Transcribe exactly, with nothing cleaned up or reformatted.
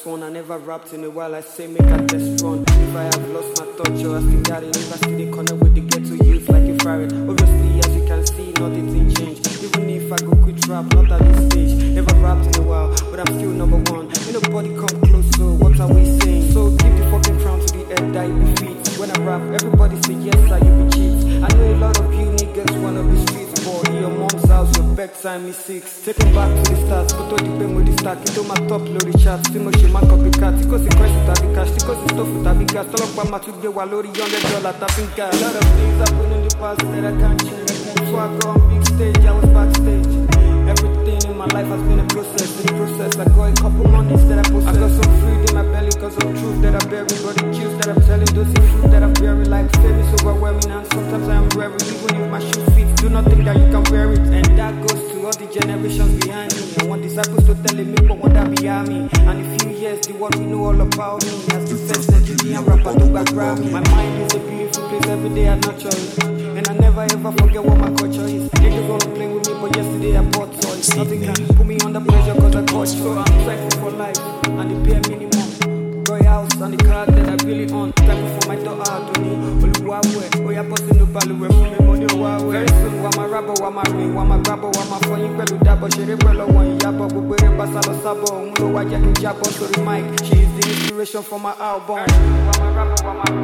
just one. I never rapped in a while, I say make a test run. If I have lost my touch or I still got it, if I still dey connect with the ghetto youth like a pirate. Obviously, as you can see, nothing didn't change. Even if I go quit rap, not at this stage. Never rapped in a while, but I'm still number one. Ain't nobody come close, so what are we saying? So give the fucking crown to the head that you be feet. When I rap, everybody say yes, like you be cheats. I know a lot of you niggas wanna be street boy. In your mom's house, your bedtime is six. Take me back to the start, photo the pen with the stack. Into my top loaded chat, still much man copycat. Because the Christ with a cash, because the stuff with a big gas. Tell up my to get walori on the dollar tapping gas. A lot of things happen in the past that I can't change. So I go on big stage, I was backstage. Everything in my life has been a process. In the process, I got a couple monies that I possess. I got some food in my belly cause of truth that I bury. Got the cues that I'm telling, those in fruit that I bury. Like fame is overwhelming and sometimes I am weary. Even if my shoe fits, do not think that you can wear it. And that goes to all the generations behind me. I want disciples to tell me, but what that behind me. And in a few years, the world will know all about me. As the first Nigerian rapper to back grab me. My mind is a beautiful place, every day I nurture it. And I never ever forget what my culture is. Niggas wanna play with me, but yesterday I bought toys. Nothing can put me under pressure cause I got so I'm thankful for life and the bare minimum. Got a house and the car that I really own. Thankful for my daughter Adoni. Oluwawe, oh yeah, busting the value where for me money Oluwawe. Very soon, wa ma rabo, wa ma ring, wa ma grabo, wa ma phone. You pẹ̀lú dabo, ṣeré pẹ̀lú wọn ìyàbọ̀. Gbogbo eré pásá lọ sábọ̀, òun ló wá jẹ́ kí n jábọ̀ sórí mic. She is the inspiration for my album. Wa ma rabo, wa ma